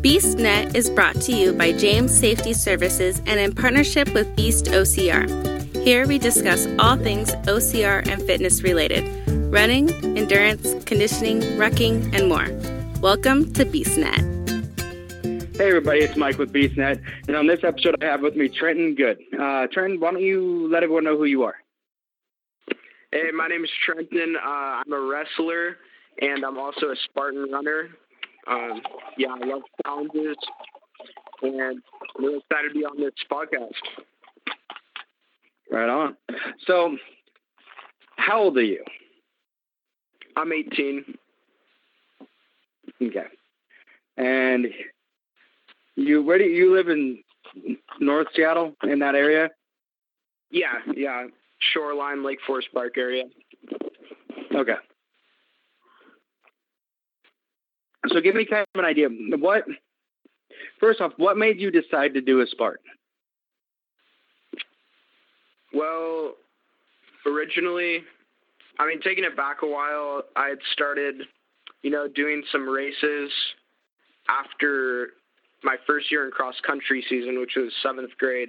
BeastNet is brought to you by James Safety Services and in partnership with Beast OCR. Here we discuss all things OCR and fitness related, running, endurance, conditioning, rucking, and more. Welcome to BeastNet. Hey everybody, it's Mike with BeastNet, and on this episode I have with me Trenton Good. Trenton, why don't you let everyone know who you are? Hey, my name is Trenton. I'm a wrestler, and I'm also a Spartan runner. I love challenges, and I'm really excited to be on this podcast. Right on. So, how old are you? I'm 18. Okay. And where do you live in North Seattle, in that area? Yeah. Shoreline, Lake Forest Park area. Okay. So give me kind of an idea. First off, what made you decide to do a Spartan? Well, originally, taking it back a while, I had started, doing some races after my first year in cross country season, which was 7th grade.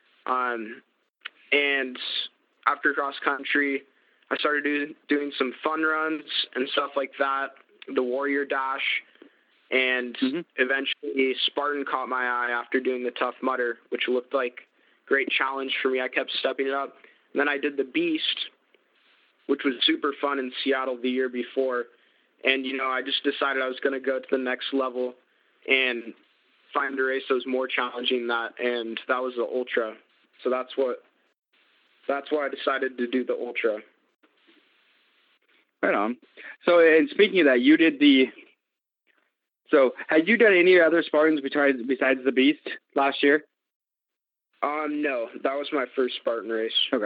And after cross country, I started doing some fun runs and stuff like that, the Warrior Dash, and eventually Spartan caught my eye after doing the Tough Mudder, which looked like a great challenge for me. I kept stepping it up. And then I did the Beast, which was super fun in Seattle the year before. And, I just decided I was going to go to the next level and find a race that was more challenging than that, and that was the Ultra. So that's why I decided to do the Ultra. Right on. So, and speaking of that, so had you done any other Spartans besides the Beast last year? No, that was my first Spartan race. Okay.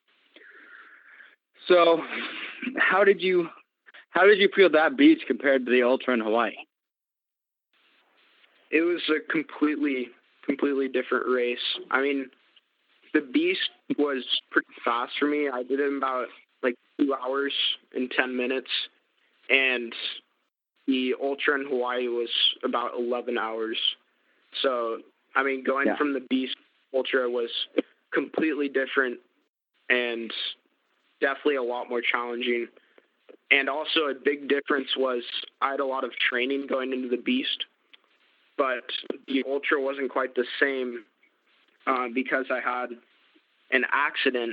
So, how did you feel that Beast compared to the Ultra in Hawaii? It was a completely different race. The Beast was pretty fast for me. I did it in about 2 hours and 10 minutes, and the Ultra in Hawaii was about 11 hours. So, going from the Beast to Ultra was completely different and definitely a lot more challenging. And also a big difference was I had a lot of training going into the Beast, but the Ultra wasn't quite the same because I had an accident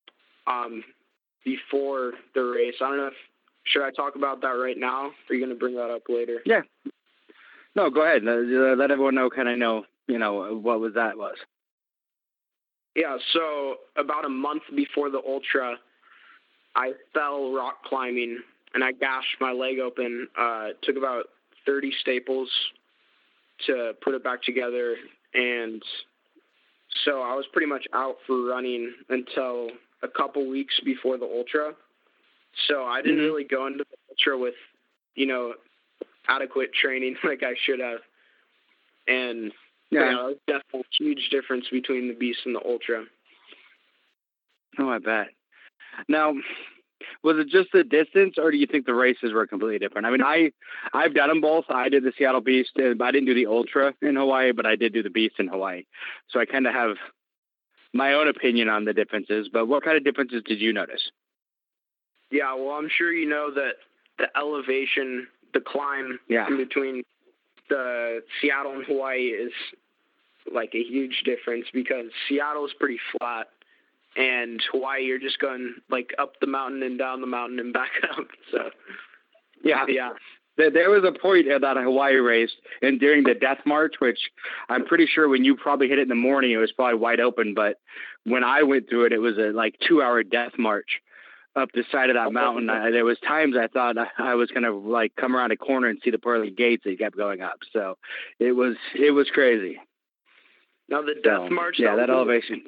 before the race. I don't know should I talk about that right now? Or are you going to bring that up later? Yeah. No, go ahead. Let everyone know, what that was. Yeah, so about a month before the Ultra, I fell rock climbing, and I gashed my leg open. It took about 30 staples to put it back together, and so I was pretty much out for running until a couple weeks before the Ultra. So I didn't really go into the Ultra with, adequate training like I should have. And that was definitely a huge difference between the Beast and the Ultra. Oh, I bet. Now, was it just the distance, or do you think the races were completely different? I've done them both. I did the Seattle Beast, but I didn't do the Ultra in Hawaii, but I did do the Beast in Hawaii. So I kind of have my own opinion on the differences, but what kind of differences did you notice? Yeah, well, I'm sure you know that the elevation, the climb in between the Seattle and Hawaii is a huge difference, because Seattle is pretty flat, and Hawaii, you're just going up the mountain and down the mountain and back up. So, yeah. There was a point at that Hawaii race, and during the Death March, which I'm pretty sure when you probably hit it in the morning, it was probably wide open. But when I went through it, it was a 2-hour Death March up the side of that mountain. There was times I thought I was going to come around a corner and see the pearly gates that kept going up. So it was crazy. Now the Death March. Yeah, that elevation.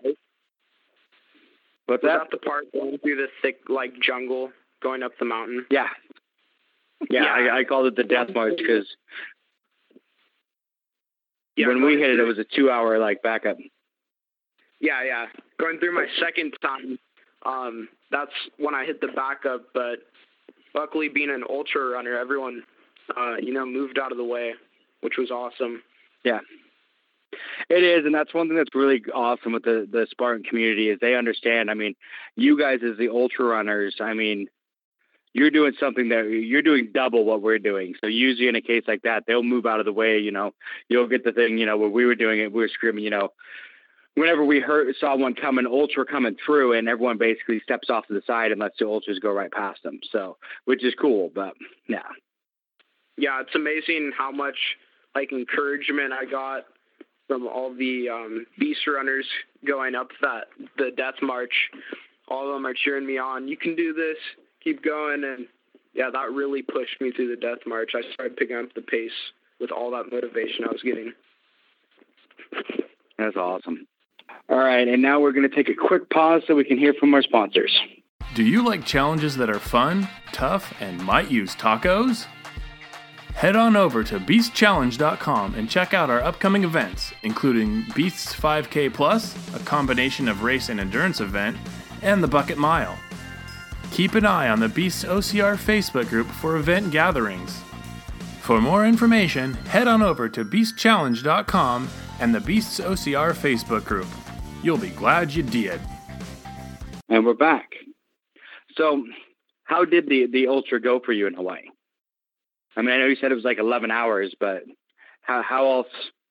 Was that the part going through the thick jungle going up the mountain? Yeah. I called it the Death March because when we hit it, it was a 2-hour backup. Yeah. Going through my second time, that's when I hit the backup. But luckily, being an ultra runner, everyone, moved out of the way which was awesome. Yeah. It is, and that's one thing that's really awesome with the Spartan community is they understand. I mean, you guys as the ultra runners, I mean, you're doing something that you're doing double what we're doing. So usually in a case like that, they'll move out of the way. You'll get the thing. Where we were doing it, we were screaming. Whenever we saw one coming, ultra coming through, and everyone basically steps off to the side and lets the ultras go right past them. So, which is cool, but yeah. Yeah, it's amazing how much encouragement I got from all the beast runners going up the death march. All of them are cheering me on. You can do this. Keep going. And yeah, that really pushed me through the death march. I started picking up the pace with all that motivation I was getting. That's awesome. All right, and now we're going to take a quick pause so we can hear from our sponsors. Do you like challenges that are fun, tough, and might use tacos? Head on over to beastchallenge.com and check out our upcoming events, including Beasts 5K Plus, a combination of race and endurance event, and the Bucket Mile. Keep an eye on the Beasts OCR Facebook group for event gatherings. For more information, head on over to beastchallenge.com and the Beasts OCR Facebook group. You'll be glad you did. And we're back. So, how did the ultra go for you in Hawaii? I mean, I know you said it was 11 hours, but how else?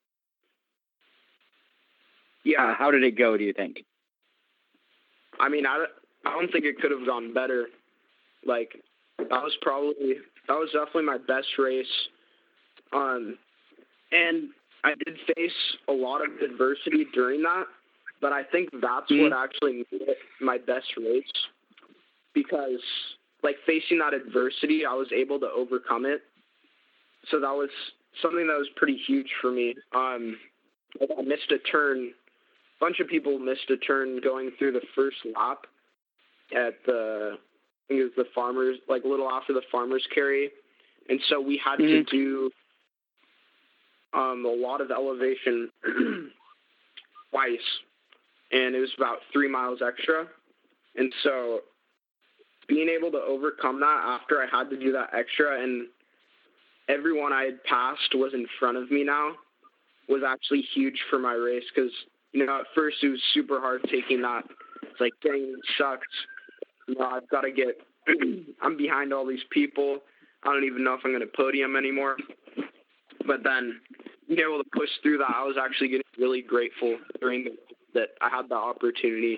Yeah, how did it go, do you think? I mean, I don't think it could have gone better. That was definitely my best race. And I did face a lot of adversity during that, but I think that's what actually made it my best race, because facing that adversity, I was able to overcome it. So that was something that was pretty huge for me. I missed a turn. A bunch of people missed a turn going through the first lap at I think it was the farmers, a little after the farmers carry. And so we had to do a lot of elevation twice, and it was about 3 miles extra. And so being able to overcome that after I had to do that extra, and everyone I had passed was in front of me now, was actually huge for my race. Because, at first it was super hard taking that. It's dang, it sucks. I've got to get, I'm behind all these people. I don't even know if I'm going to podium anymore. But then being able to push through that, I was actually getting really grateful that I had the opportunity.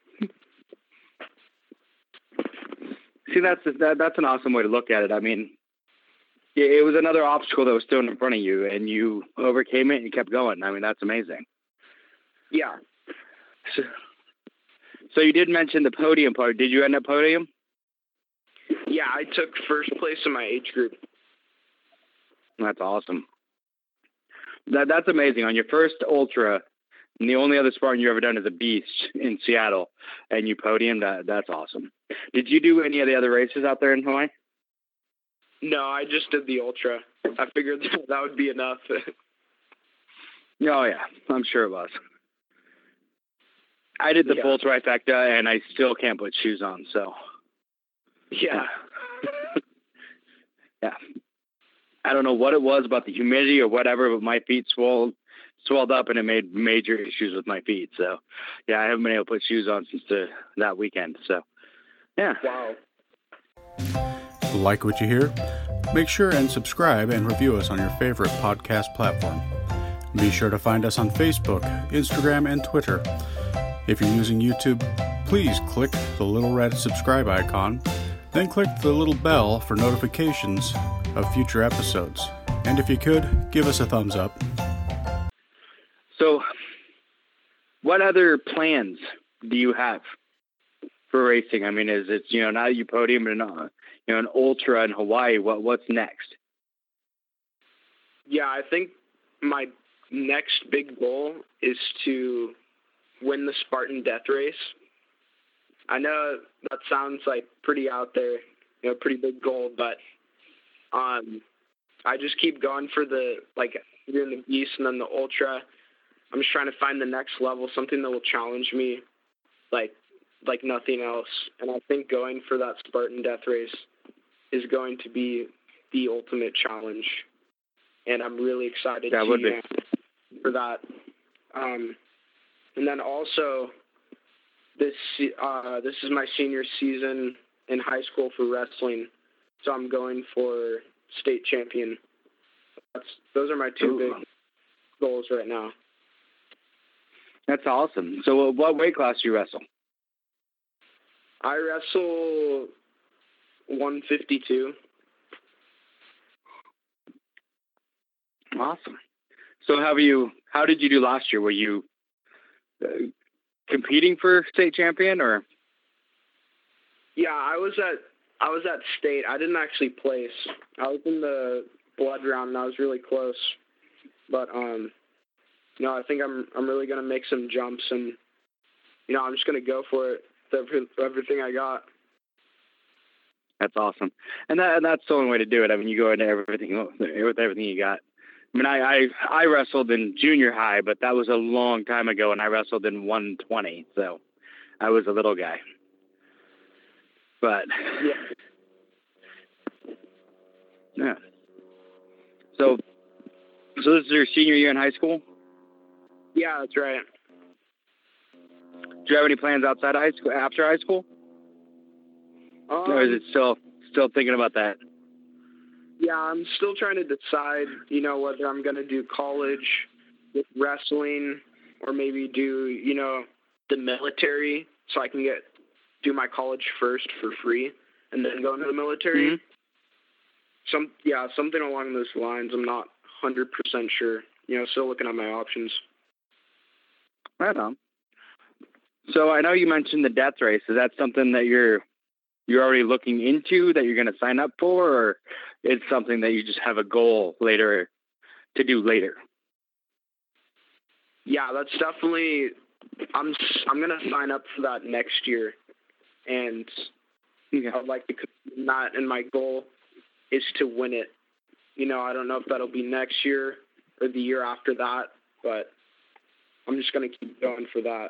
See, that's an awesome way to look at it. I mean, it was another obstacle that was still in front of you, and you overcame it and you kept going. I mean, that's amazing. Yeah. So you did mention the podium part. Did you end up podium? Yeah, I took first place in my age group. That's awesome. That's amazing. On your first ultra, and the only other Spartan you've ever done is a beast in Seattle, and you podiumed. That's awesome. Did you do any of the other races out there in Hawaii? No, I just did the ultra. I figured that would be enough. Oh, yeah. I'm sure it was. I did the full trifecta, and I still can't put shoes on, so. Yeah. Yeah. I don't know what it was about the humidity or whatever, but my feet swelled up, and it made major issues with my feet. So, yeah, I haven't been able to put shoes on since that weekend. So, yeah. Wow. Like what you hear? Make sure and subscribe and review us on your favorite podcast platform. Be sure to find us on Facebook, Instagram, and Twitter. If you're using YouTube, please click the little red subscribe icon, then click the little bell for notifications of future episodes. And if you could, give us a thumbs up. So, what other plans do you have for racing? I mean, is it, now you podium and an ultra in Hawaii, what's next? Yeah, I think my next big goal is to win the Spartan Death Race. I know that sounds pretty out there, pretty big goal, but I just keep going for doing the beast and then the ultra. I'm just trying to find the next level, something that will challenge me like nothing else. And I think going for that Spartan Death Race is going to be the ultimate challenge. and I'm really excited for that. And then also, this is my senior season in high school for wrestling, so I'm going for state champion. Those are my two big goals right now. That's awesome. So what weight class do you wrestle? I wrestle 152. Awesome. So how did you do last year? Were you competing for state champion or? Yeah, I was at state. I didn't actually place. I was in the blood round and I was really close. But I think I'm really gonna make some jumps, and I'm just gonna go for it with everything I got. That's awesome, and that's the only way to do it. I mean, you go into everything with everything you got. I mean, I wrestled in junior high, but that was a long time ago, and I wrestled in 120, so I was a little guy. But yeah. So this is your senior year in high school? Yeah, that's right. Do you have any plans outside of high school, after high school? Or is it still thinking about that? Yeah, I'm still trying to decide, whether I'm going to do college with wrestling or maybe do, the military so I can do my college first for free and then go into the military. Mm-hmm. Something along those lines. I'm not 100% sure. Still looking at my options. Right on. So I know you mentioned the death race. Is that something that you're already looking into, that you're going to sign up for, or it's something that you just have a goal later to do later? Yeah, that's definitely. I'm going to sign up for that next year, and I'd like to compete in that. And my goal is to win it. I don't know if that'll be next year or the year after that, but I'm just going to keep going for that.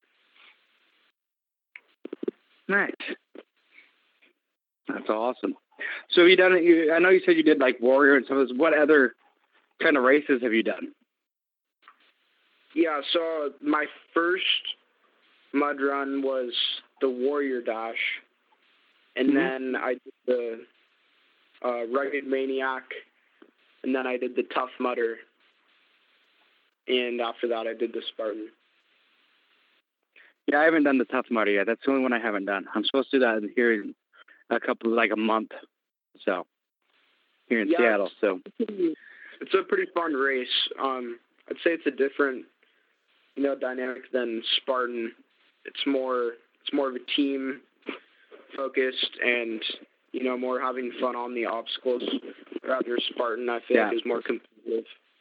Nice. That's awesome. So have you done it? I know you said you did like Warrior and some of those. What other kind of races have you done? Yeah, so my first mud run was the Warrior Dash, and then I did the Rugged Maniac, and then I did the Tough Mudder, and after that I did the Spartan. Yeah, I haven't done the Tough Mudder yet. That's the only one I haven't done. I'm supposed to do that here in a month. So here in Seattle. So it's a pretty fun race. I'd say it's a different, dynamic than Spartan. It's more of a team focused and, more having fun on the obstacles. Rather Spartan, I feel like, is more competitive.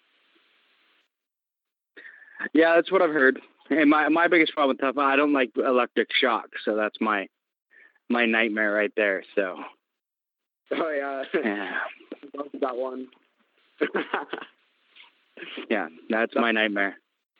Yeah, that's what I've heard. And my biggest problem with Tough, I don't like electric shock, so that's my nightmare right there. So. Oh yeah. Love that one. Yeah, that's my nightmare.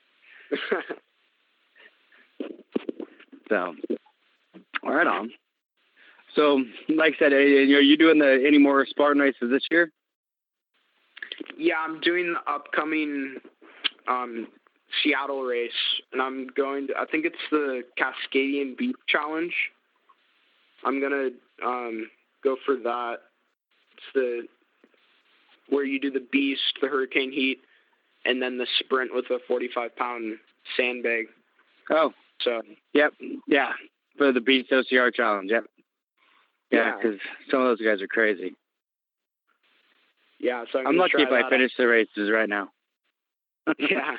So, right on. So, like I said, are you doing any more Spartan races this year? Yeah, I'm doing the upcoming Seattle race, and I'm going to, I think it's the Cascadian Beach Challenge. I'm going to go for that. It's where you do the beast, the hurricane heat, and then the sprint with a 45-pound sandbag. Oh. So. Yep. Yeah. For the Beast OCR Challenge. Yep. Yeah, because some of those guys are crazy. Yeah, so I'm lucky if I finish the races right now. Yeah.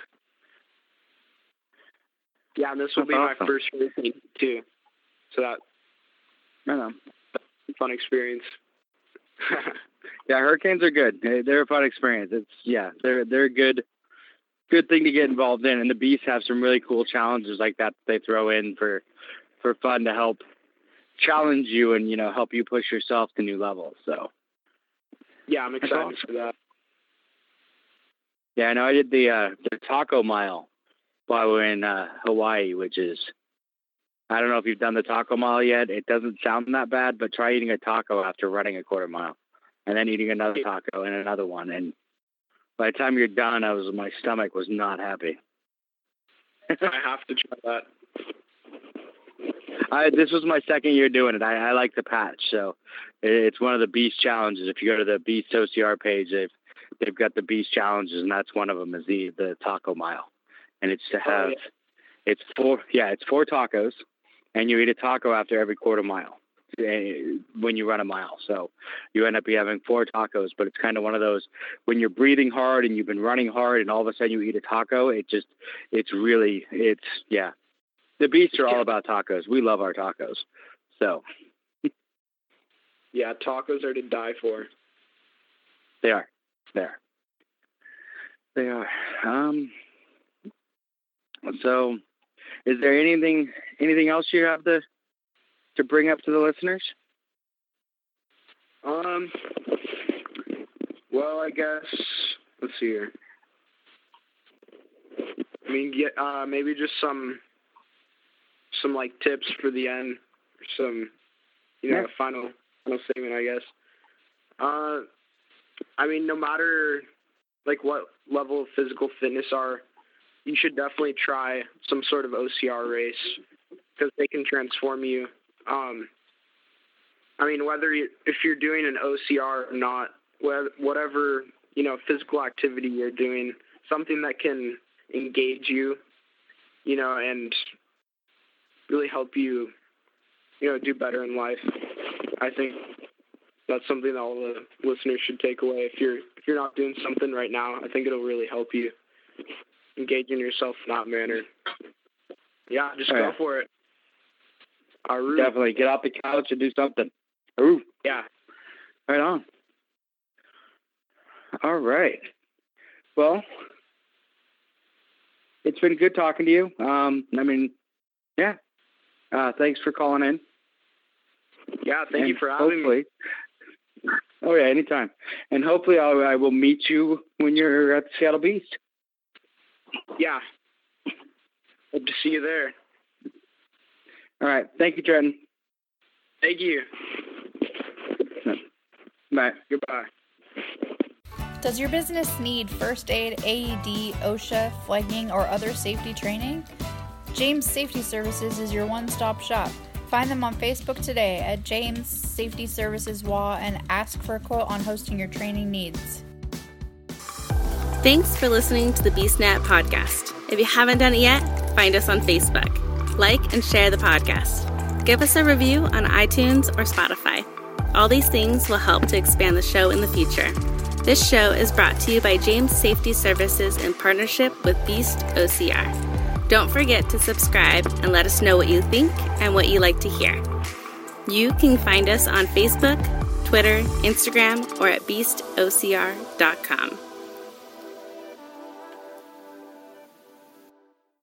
Yeah, and this will be my first racing too. So that's a fun experience. Yeah, hurricanes are good. They're a fun experience. They're a good thing to get involved in, and the Beasts have some really cool challenges like that they throw in for fun to help challenge you and help you push yourself to new levels. So yeah, I'm excited for that. Yeah, I know. I did the Taco Mile while we were in Hawaii, which is, I don't know if you've done the Taco Mile yet. It doesn't sound that bad, but try eating a taco after running a quarter mile, and then eating another taco and another one, and by the time you're done, my stomach was not happy. I have to try that. This was my second year doing it. I like the patch, so it's one of the Beast challenges. If you go to the Beast OCR page, they've got the Beast challenges, and that's one of them is the taco mile, and it's to have it's 4 tacos, and you eat a taco after every quarter mile when you run a mile. So you end up having 4 tacos, but it's kind of one of those when you're breathing hard and you've been running hard, and all of a sudden you eat a taco. The Beasts are all about tacos. We love our tacos. So. Yeah, tacos are to die for. They are. They are. So, is there anything else you have to bring up to the listeners? Well, I guess, let's see here. I mean, maybe just some like tips for the end, or some, final statement, I guess. I mean, no matter like what level of physical fitness you should definitely try some sort of OCR race, because they can transform you. I mean, if you're doing an OCR or not, whatever, physical activity you're doing, something that can engage you, and really help you, do better in life. I think that's something that all the listeners should take away. If you're not doing something right now, I think it'll really help you engage in yourself in that manner. Yeah, just go for it. Definitely get off the couch and do something. Ooh. Yeah. Right on. All right. Well, it's been good talking to you. Thanks for calling in. Yeah, thank you for having me. Oh, yeah, anytime. And hopefully I will meet you when you're at the Seattle Beast. Yeah. Hope to see you there. All right. Thank you, Trenton. Thank you. Bye. Goodbye. Does your business need first aid, AED, OSHA, flagging, or other safety training? James Safety Services is your one-stop shop. Find them on Facebook today at James Safety Services WA and ask for a quote on hosting your training needs. Thanks for listening to the BeastNet podcast. If you haven't done it yet, find us on Facebook. Like and share the podcast. Give us a review on iTunes or Spotify. All these things will help to expand the show in the future. This show is brought to you by James Safety Services in partnership with Beast OCR. Don't forget to subscribe and let us know what you think and what you like to hear. You can find us on Facebook, Twitter, Instagram, or at beastocr.com.